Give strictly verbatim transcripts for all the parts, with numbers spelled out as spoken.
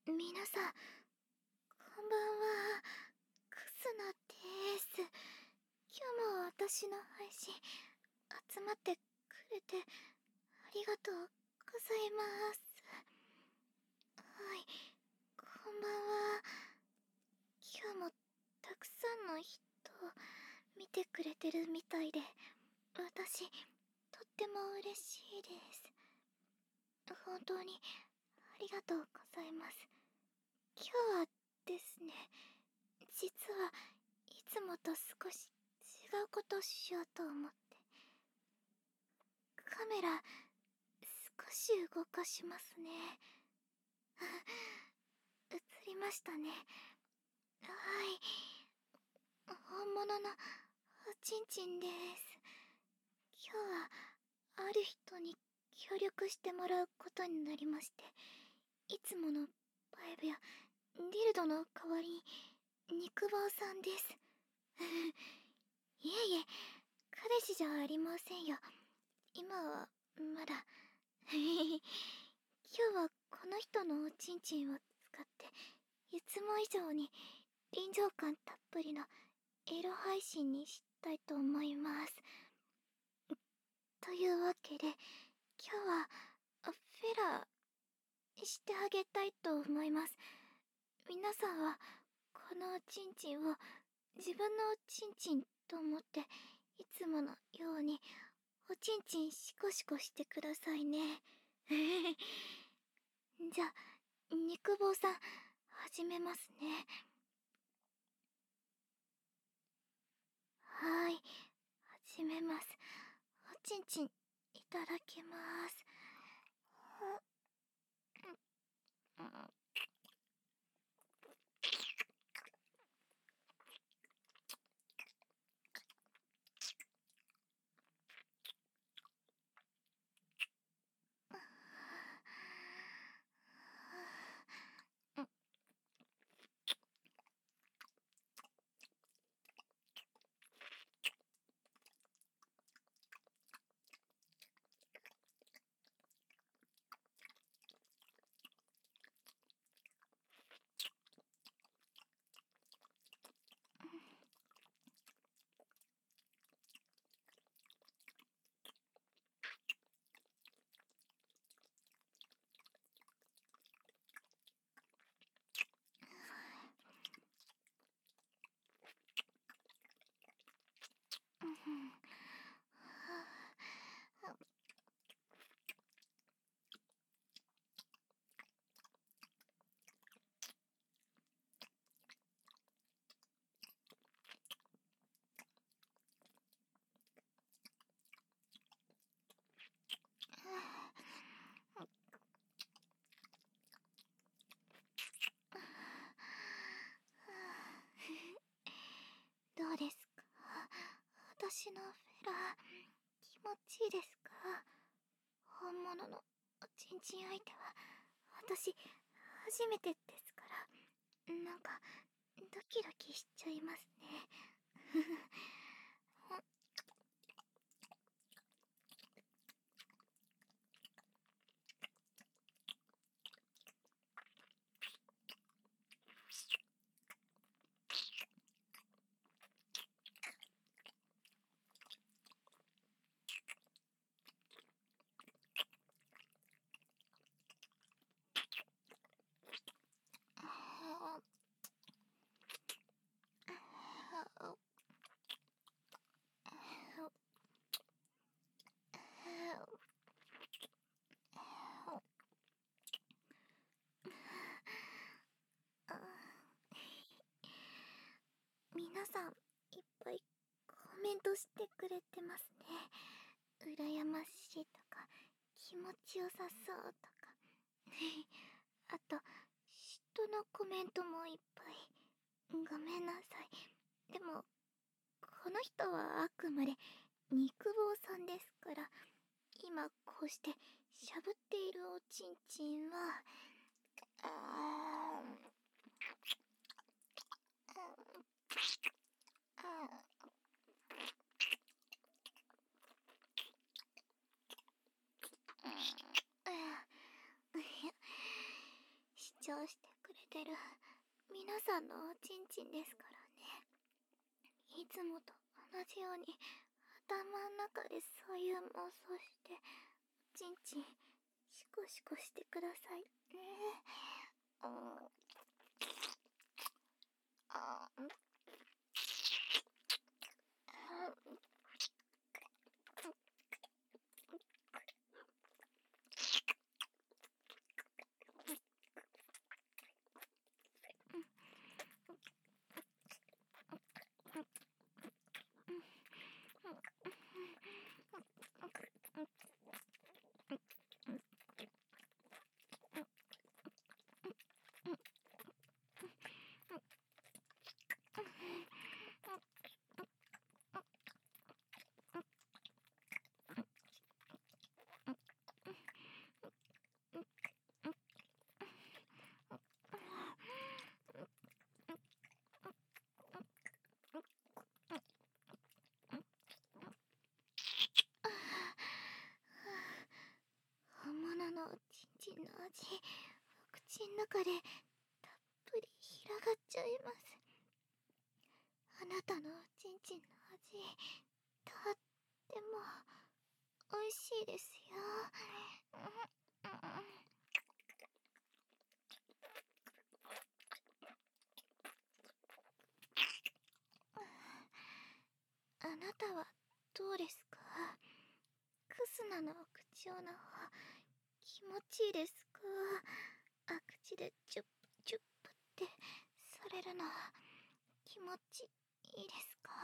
皆さん、こんばんは。クスナです。今日も私の配信、集まってくれて、ありがとうございます。はい、こんばんは。今日もたくさんの人、見てくれてるみたいで、私、とっても嬉しいです。本当に、ありがとうございます。今日はですね、実はいつもと少し違うことをしようと思って、カメラ少し動かしますね。映りましたね。はい、本物のおちんちんです。今日はある人に協力してもらうことになりまして、いつものバイブやディルドの代わりに肉棒さんです。いえいえ、彼氏じゃありませんよ。今はまだ。今日はこの人のおちんちんを使っていつも以上に臨場感たっぷりのエロ配信にしたいと思います。というわけで、今日はフェラしてあげたいと思います。皆さんはこのおちんちんを自分のおちんちんと思っていつものようにおちんちんシコシコしてくださいね。じゃあ、肉棒さん、始めますね。はーい、始めます。おちんちん、いただきます。どうですか？私のフェラ、気持ちいいですか？本物のおちんちん相手は、私、初めてですから、なんか、ドキドキしちゃいますね。皆さん、いっぱいコメントしてくれてますね。羨ましいとか、気持ちよさそうとか。あと、人のコメントもいっぱい。ごめんなさい。でも、この人はあくまで肉棒さんですから、今こうしてしゃぶっているおちんちんは、あーしち長してくれてる皆さんのおちんちんですからね。いつもと同じように頭の中でそういう妄想しておちんちんシコシコしてくださいね。うん。あん。本物のおちんちんの味、お口の中でたっぷり広がっちゃいます。あなたのおちんちんの味、とっても美味しいですよ。あなたはどうですか？クスナのお口をの方、気持ちいいですか？あ、口でチュップチュップってされるの気持ちいいですか？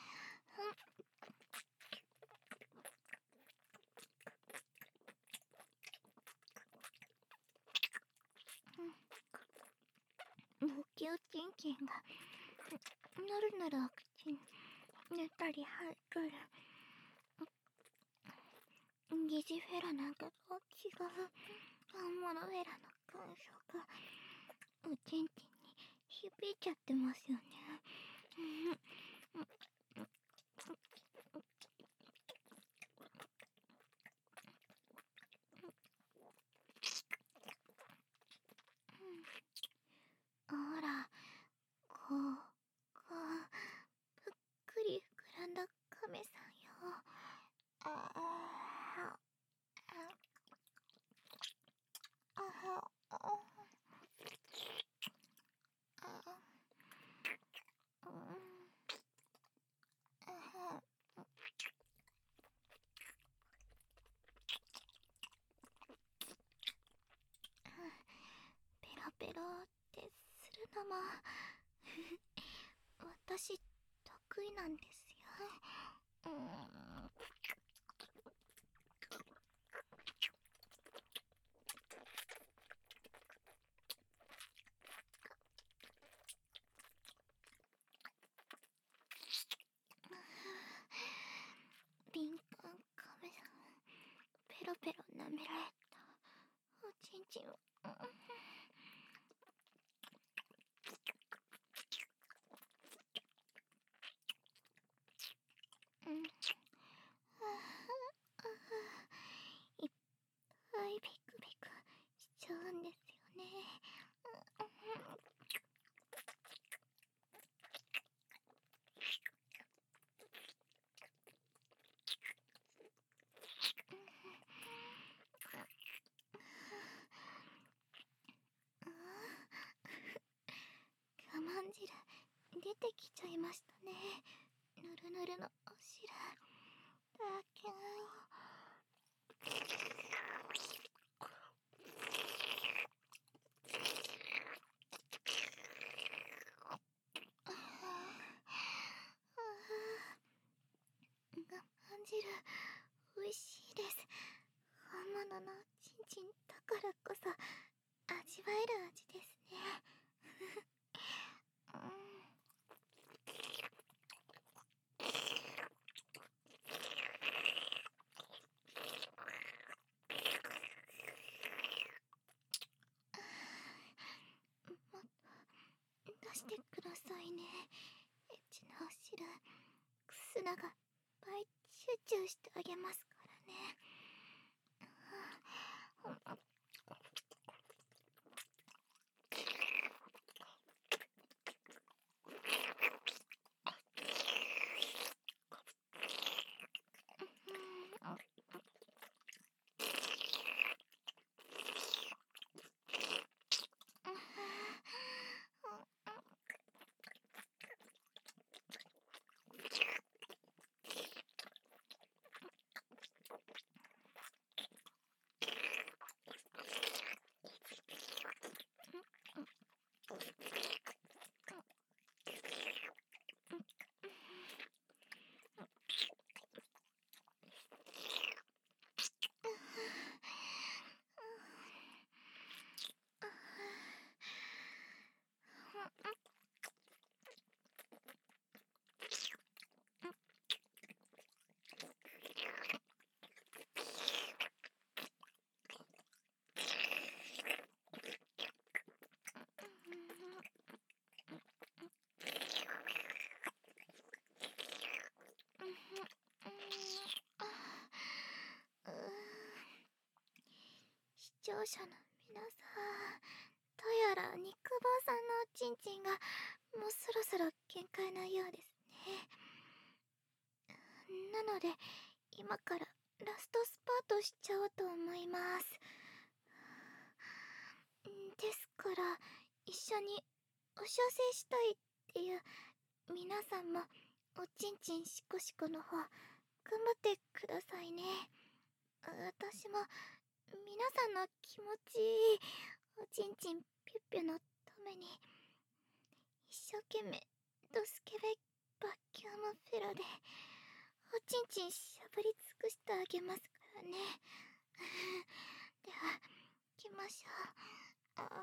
うん。ムキウキンキンがなるなら口に寝たり入ったり。疑似フェラなんかと違う本物フェラの感触がおちんちんに響いちゃってますよね。ほら、こう、こう、ぷっくり膨らんだ亀さんよ。ああ、ああ、ああ、うん。ペロペロってするのも私得意なんですよ。うん。敏感カメさん、ペロペロ舐められたおちんちんを、うん、うん、いっぱいビクビクしちゃうんですよね。我慢汁出てきちゃいましたね。ぬるぬるのお汁だけ。我慢汁美味しいです。本物のちんちんだからこそ味わえる味ですね。うん。もっと出してくださいね。エッチなお汁、クスナが倍チューチューしてあげますからね。 聴者の皆さん、どうやら肉棒さんのおちんちんがもうそろそろ限界なようですね。なので今からラストスパートしちゃおうと思います。ですから一緒にお射精したいっていう皆さんもおちんちんシコシコの方頑張ってくださいね。私も皆さんの気持ちいいおちんちんピュッピュのために一生懸命ドスケベバキュームフェロでおちんちんしゃぶり尽くしてあげますからね。では行きましょう。あ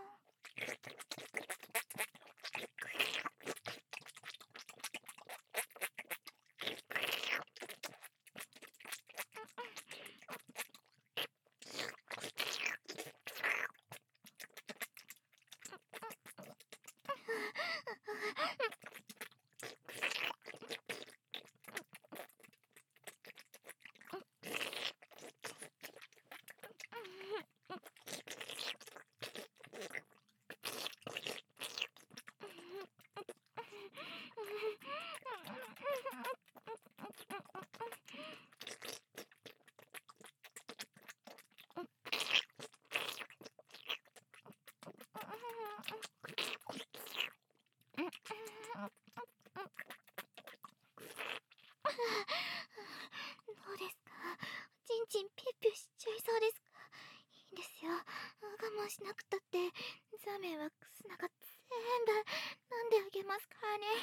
どうですか？ちんちんピュッピュしちゃいそうですか？いいんですよ。我慢しなくたってザメはクスナが全部飲んであげますからね。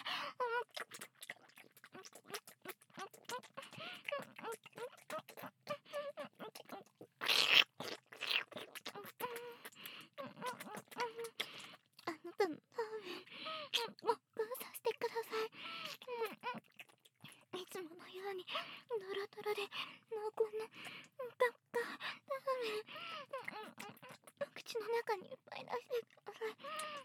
あなたのラーメンもうさせてください。いつものようにドロドロで濃厚なガッガラーメン口の中にいっぱい出してください。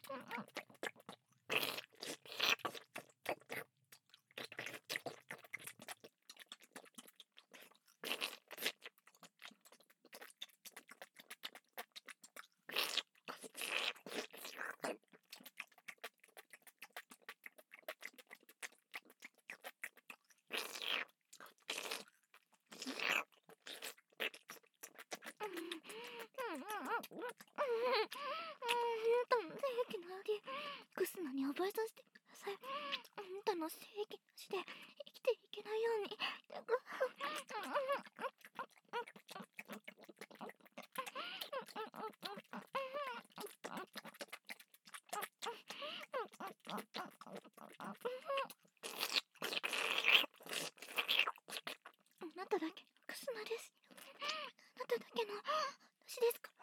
精液の味クスナに覚えさせてください。あんたの精液なしで生きていけないように。あなただけのクスナですよ。あなただけの私ですから。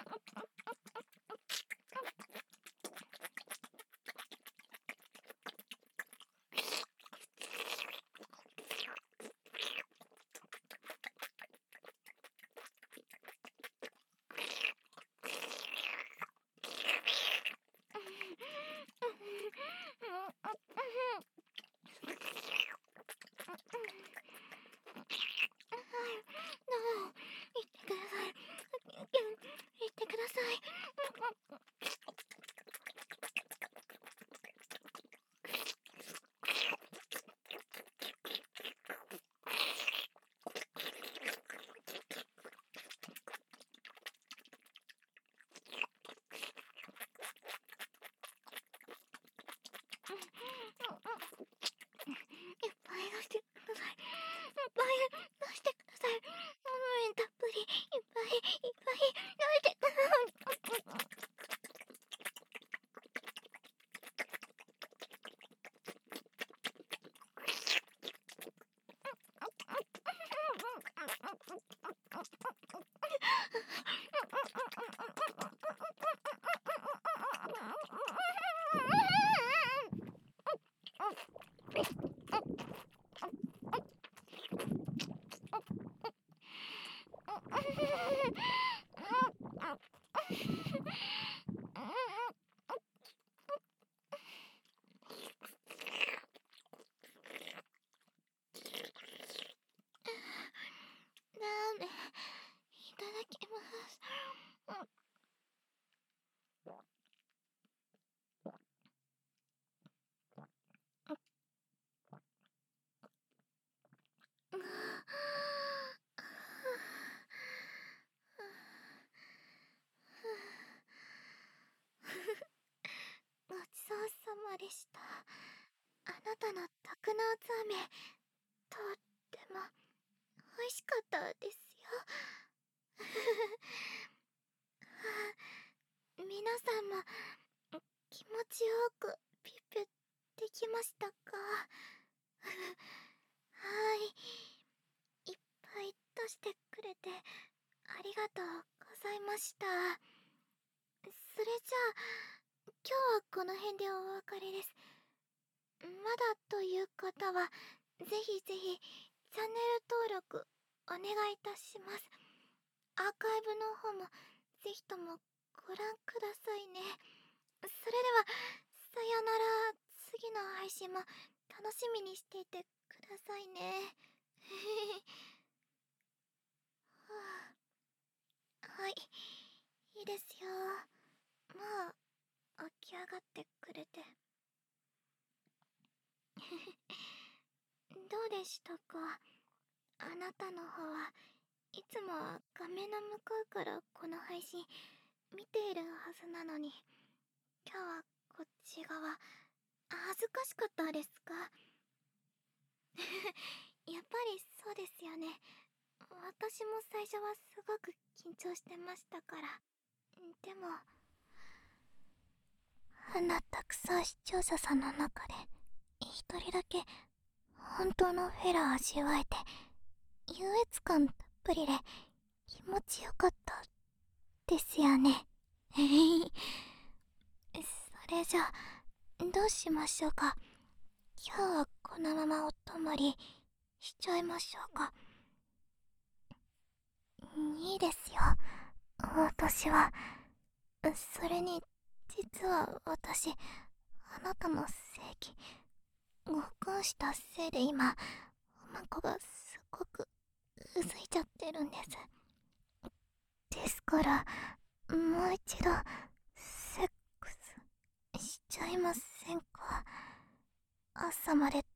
いっぱい出してください。いっぱい出してください。ラーメンたっぷりいっぱいいっぱい出してください。ラーメンいただきます。うした。あなたの特納ザーメン、とっても美味しかったですよ。皆さんも気持ちよくピュッピュできましたか？はい、いっぱい出してくれてありがとうございました。それじゃあ今日はこの辺でお別れです。まだという方はぜひぜひチャンネル登録お願いいたします。アーカイブの方もぜひともご覧くださいね。それではさよなら。次の配信も楽しみにしていてくださいね。はい、いいですよ。もう起き上がってくれて。どうでしたか？あなたの方はいつもは画面の向こうからこの配信見ているはずなのに、今日はこっち側恥ずかしかったですか？やっぱりそうですよね。私も最初はすごく緊張してましたから。でもあんなたくさん視聴者さんの中で一人だけ本当のフェラ味わえて優越感たっぷりで気持ちよかったですよね。それじゃあどうしましょうか？今日はこのままお泊まりしちゃいましょうか？いいですよ、私は。それに実は私あなたの正義ご婚したせいで今おまんこがすごくうずいちゃってるんです。ですからもう一度セックスしちゃいませんか？朝まで